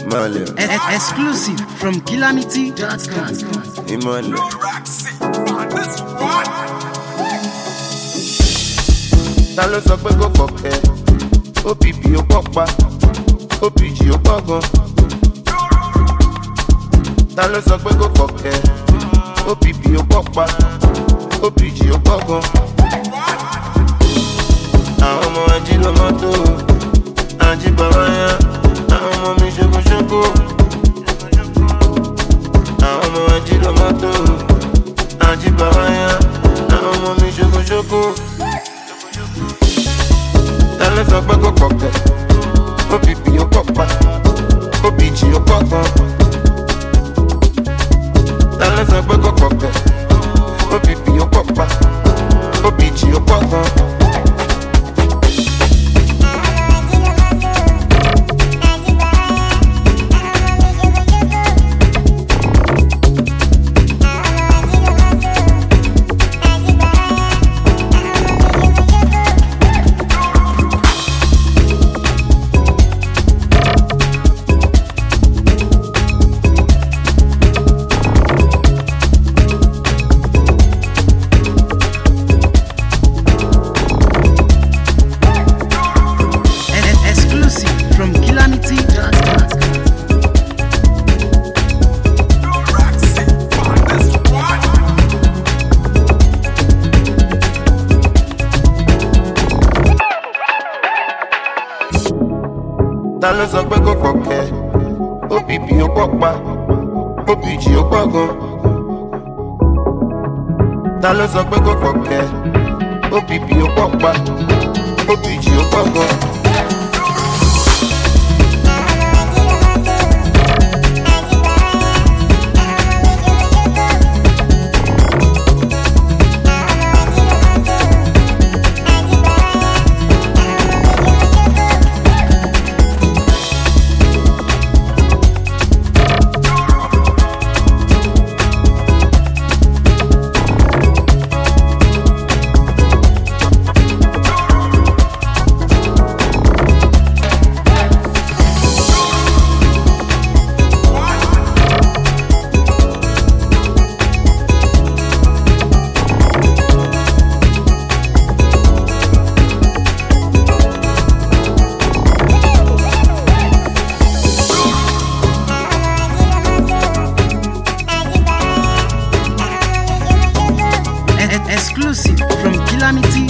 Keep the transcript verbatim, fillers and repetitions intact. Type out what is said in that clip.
Imole. E- exclusive from Calamity dot com. Imole. Ta ló sọ pé kò kọ̀kẹ́? O P P ó pọ́pa, O P G ó pọ́gan. Ta ló sọ pé kò kọ̀kẹ́? O P P ó pọ́pa, O P G ó pọ́gan. Àwọn ọmọ ají ló mọ́tò, ají bàbá yá. Àwọn ọmọ mi ṣokoṣoko. Àwọn ọmọ ají ló mọ́tò, ají bàbá yá. Àwọn ọmọ mi ṣokoṣoko. Ta ló sọ pé kò kọ̀kẹ́? O P P ó pọ́pa, O P G ó pọ́gan. Ta ló sọ pé kò kọ̀kẹ́? O P P ó pọ́pa, O P G ó pọ́gan. Ta ló sọ pé kò kọ̀kẹ́? O P P ó pọ́pa, O P G ó pọ́gan. Ta ló sọ pé kò kọ̀kẹ́? O P P ó pọ́pa, O P G ó pọ́gan. Exclusive from Calamity